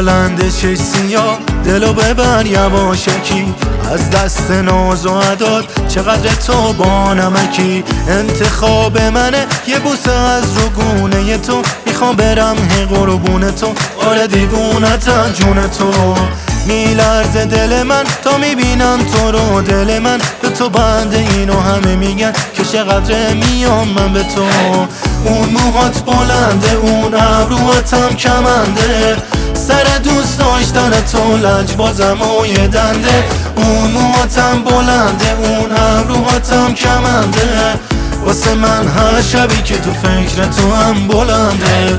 بلند چش سیاه دلو ببر یواشکی، از دست ناز و عداد چقدر تو با نمکی. انتخاب منه یه بوسه از رو گونه تو، میخوام برم قربون تو، آره دیوونتم جون تو. میلرزه دل من تا میبینم تو رو، دل من به تو بنده، اینو همه میگن که چقدر میام من به تو. اون موهات بلنده، اون ابروهاتم کمنده، سر دوست داشتن تو لجبازم و یه دنده. اون موهاتم بلنده، اون ابروهاتم کمنده، واسه من هر شبی که تو فکر تو هم بلنده.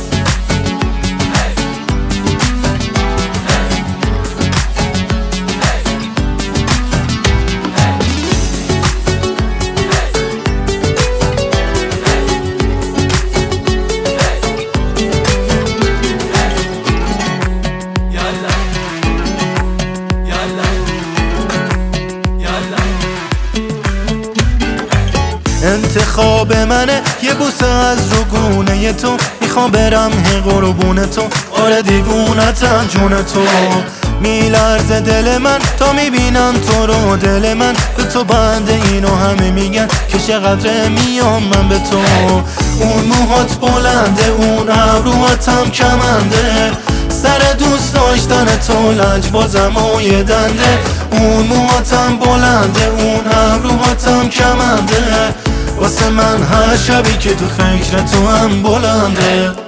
انتخاب منه یه بوسه از رو گونه تو، میخوام برم قربون تو، آره دیوونتم جون تو. میلرزه دل من تا میبینم تو رو، دل من به تو بنده، اینو همه میگن که چقدر میام من به تو. اون موهات بلنده، اون ابروهاتم کمنده، سر دوست داشتن تو لجبازم و یه دنده. اون موهاتم بلنده، اون ابروهاتم کمنده، واسه من هر شبی که تو فکر تو هم بلنده.